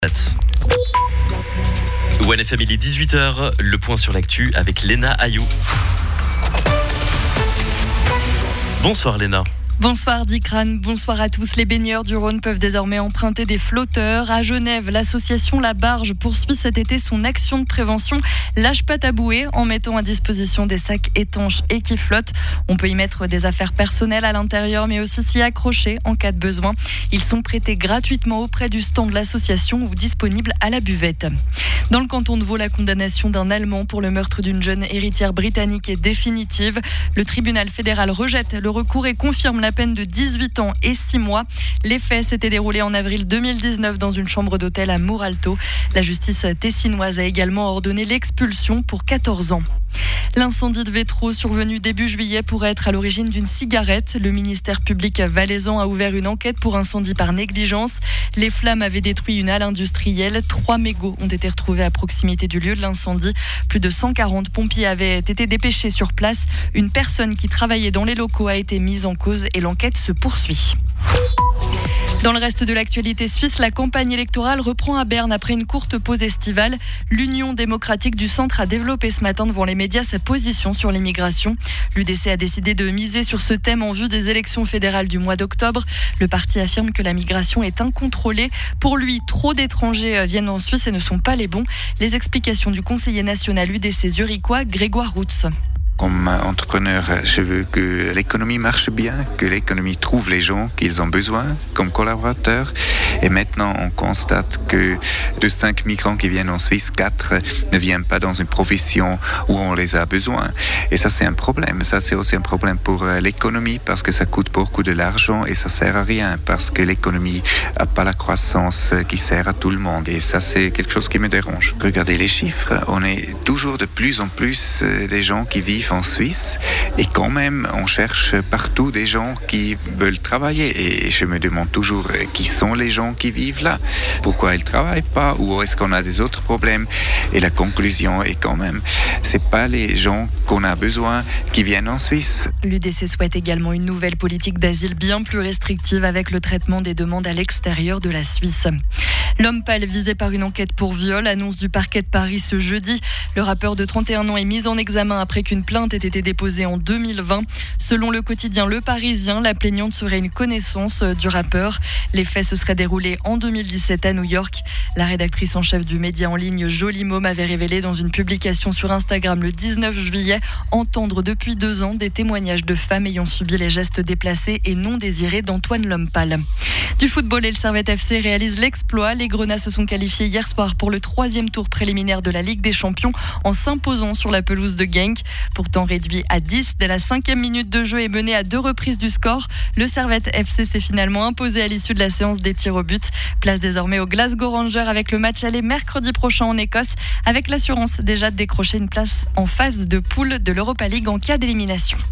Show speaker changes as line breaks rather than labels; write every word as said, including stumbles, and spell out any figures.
One F M, il est dix-huit heures, le point sur l'actu avec Léna Ayou. Bonsoir Léna.
Bonsoir Dikran, bonsoir à tous. Les baigneurs du Rhône peuvent désormais emprunter des flotteurs. À Genève, l'association La Barge poursuit cet été son action de prévention Lâche pas ta bouée en mettant à disposition des sacs étanches et qui flottent. On peut y mettre des affaires personnelles à l'intérieur mais aussi s'y accrocher en cas de besoin. Ils sont prêtés gratuitement auprès du stand de l'association ou disponibles à la buvette. Dans le canton de Vaud, la condamnation d'un Allemand pour le meurtre d'une jeune héritière britannique est définitive. Le tribunal fédéral rejette le recours et confirme la peine de dix-huit ans et six mois. Les faits s'étaient déroulés en avril deux mille dix-neuf dans une chambre d'hôtel à Mouralto. La justice tessinoise a également ordonné l'expulsion pour quatorze ans. L'incendie de Vétro survenu début juillet pourrait être à l'origine d'une cigarette. Le ministère public valaisan a ouvert une enquête pour incendie par négligence. Les flammes avaient détruit une halle industrielle. Trois mégots ont été retrouvés à proximité du lieu de l'incendie. Plus de cent quarante pompiers avaient été dépêchés sur place. Une personne qui travaillait dans les locaux a été mise en cause et l'enquête se poursuit. Dans le reste de l'actualité suisse, la campagne électorale reprend à Berne après une courte pause estivale. L'Union démocratique du centre a développé ce matin devant les médias sa position sur l'immigration. L'U D C a décidé de miser sur ce thème en vue des élections fédérales du mois d'octobre. Le parti affirme que la migration est incontrôlée. Pour lui, trop d'étrangers viennent en Suisse et ne sont pas les bons. Les explications du conseiller national U D C zurichois, Grégoire Routz.
Comme entrepreneur, je veux que l'économie marche bien, que l'économie trouve les gens qu'ils ont besoin comme collaborateurs. Et maintenant, on constate que de cinq migrants qui viennent en Suisse, quatre ne viennent pas dans une profession où on les a besoin. Et ça, c'est un problème. Ça, c'est aussi un problème pour l'économie parce que ça coûte beaucoup de l'argent et ça sert à rien parce que l'économie n'a pas la croissance qui sert à tout le monde. Et ça, c'est quelque chose qui me dérange. Regardez les chiffres. On est toujours de plus en plus des gens qui vivent en Suisse et quand même on cherche partout des gens qui veulent travailler et je me demande toujours qui sont les gens qui vivent là, pourquoi ils ne travaillent pas ou est-ce qu'on a des autres problèmes et la conclusion est quand même c'est pas les gens qu'on a besoin qui viennent en Suisse.
L'U D C souhaite également une nouvelle politique d'asile bien plus restrictive avec le traitement des demandes à l'extérieur de la Suisse. L'homme pâle visé par une enquête pour viol, annonce du parquet de Paris ce jeudi. Le rappeur de trente et un ans est mis en examen après qu'une plainte ait été déposée en deux mille vingt. Selon le quotidien Le Parisien, la plaignante serait une connaissance du rappeur. Les faits se seraient déroulés en deux mille dix-sept à New York. La rédactrice en chef du média en ligne Jolie Môme avait révélé dans une publication sur Instagram le dix-neuf juillet entendre depuis deux ans des témoignages de femmes ayant subi les gestes déplacés et non désirés d'Antoine l'homme pâle. Du football, et le Servette F C réalise l'exploit. Les Grenats se sont qualifiés hier soir pour le troisième tour préliminaire de la Ligue des Champions en s'imposant sur la pelouse de Genk. Pourtant réduit à dix dès la cinquième minute de jeu et mené à deux reprises du score, le Servette F C s'est finalement imposé à l'issue de la séance des tirs au but. Place désormais aux Glasgow Rangers avec le match aller mercredi prochain en Écosse, avec l'assurance déjà de décrocher une place en phase de poule de l'Europa League en cas d'élimination.